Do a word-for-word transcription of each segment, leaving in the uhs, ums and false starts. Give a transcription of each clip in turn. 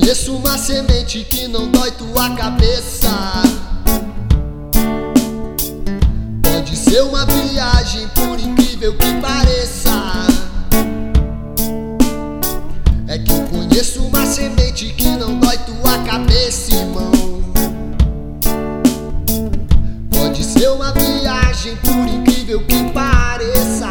conheço uma semente que não dói tua cabeça. Pode ser uma viagem, por incrível que pareça. É que eu conheço uma semente que não dói tua cabeça, irmão. Pode ser uma viagem, por incrível que pareça.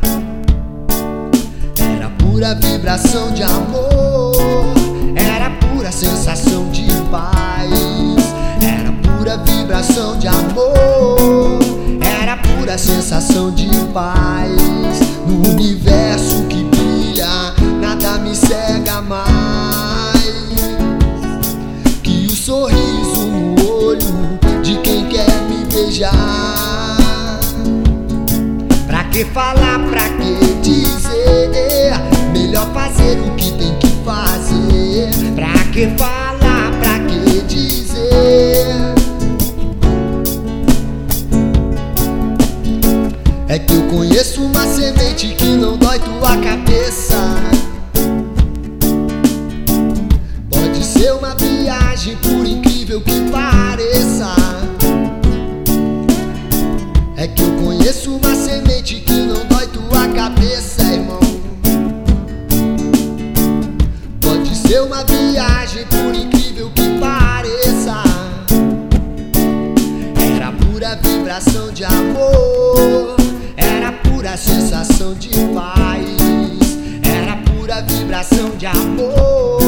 Era pura vibração de amor, era pura sensação de paz. Era pura vibração de amor, era pura sensação de paz. No universo que brilha, nada me cega mais que o sorriso no olho de quem quer me beijar. Pra que falar, pra que dizer? Melhor fazer o que tem que fazer. Pra que falar, pra que dizer? É que eu conheço uma semente que não dói tua cabeça. Pode ser uma viagem, por incrível que pareça. É que eu conheço uma semente que não dói tua cabeça, irmão. Pode ser uma viagem, por incrível que pareça. Era pura vibração de amor, era pura sensação de paz. Era pura vibração de amor,